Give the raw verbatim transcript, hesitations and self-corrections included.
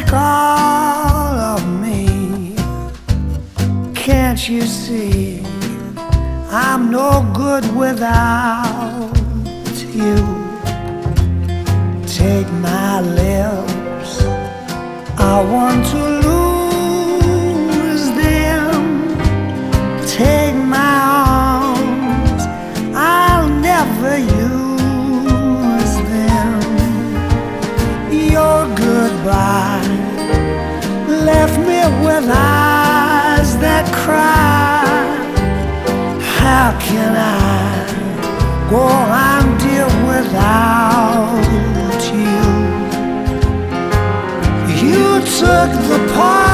take all of me. Can't you see I'm no good without you? Take my lips, I want to lose them. Take my arms, I'll never use them. Your goodbye left me with eyes that cry. How can I go on, dear, without you? You took the part